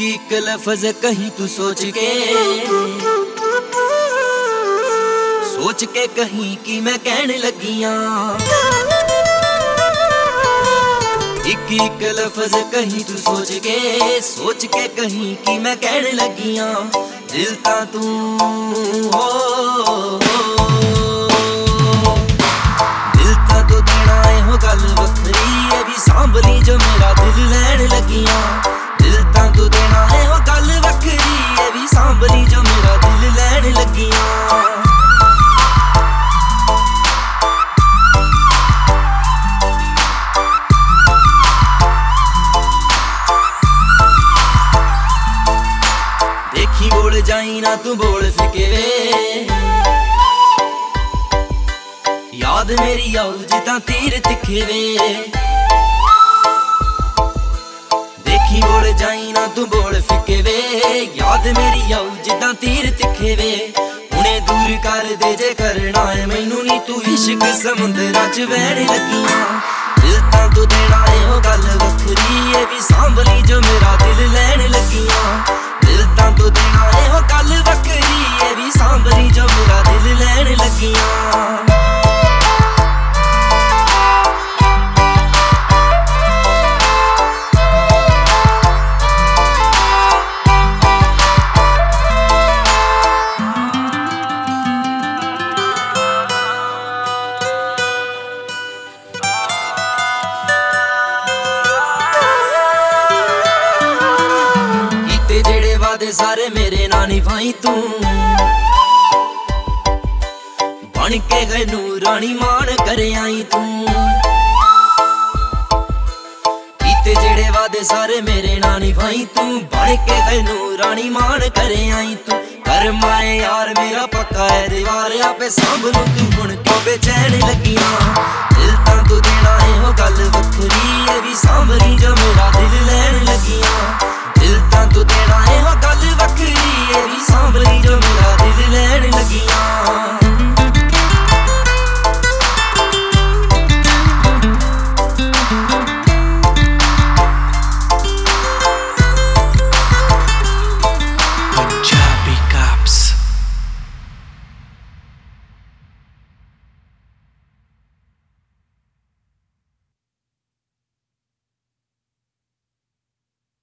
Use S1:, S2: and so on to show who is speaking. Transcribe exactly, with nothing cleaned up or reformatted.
S1: एक लफ्ज कहीं तू सोच के सोच के कहीं कि मैं कहने लगियां। एक एक लफ्ज कहीं तू सोच के सोच के कहीं कि मैं कहने लगियां। दिल ता तू हो दिल ता तू देना है हो गल वखरी है भी सांभली जो मेरा दिल लैन लगियां। दिल ता तू देना है हो गल वखरी है भी सांभली जो मेरा दिल लैन लगियां। बोल जाई ना तू बोल फिके वे याद मेरी आऊ जिदा तीर तिखे वे। देखी बोल जाई ना तू बोल फिके वे याद मेरी आऊ जिदा तीर तिखे वे। हुणे दूर कर दे जे करना है मैनू नी तू इश्क समुंदरां च वहण लगियां। दिल तां तू देना है हो गल वखरी है भी सांभली जो मेरा दिल लैन लगियां। दिल तां तू देना है हो गल वखरी है भी सांभली जो मेरा दिल लैन लगियां। जेड़े वादे सारे मेरे ना निभाई तू बन के गए नूरानी मान करे आई तू। कीते जेड़े वादे सारे मेरे ना निभाई तू बन के गए नूरानी मान करे आई तू। कर माए यार मेरा पक्का है दीवार आपे सांभलू तू हुण क्यों बेचैन लगियां। दिल तां तू देना है हो गल वखरी है भी सांभली जो मेरा दिल लैन लगियां। दिल तां तू देना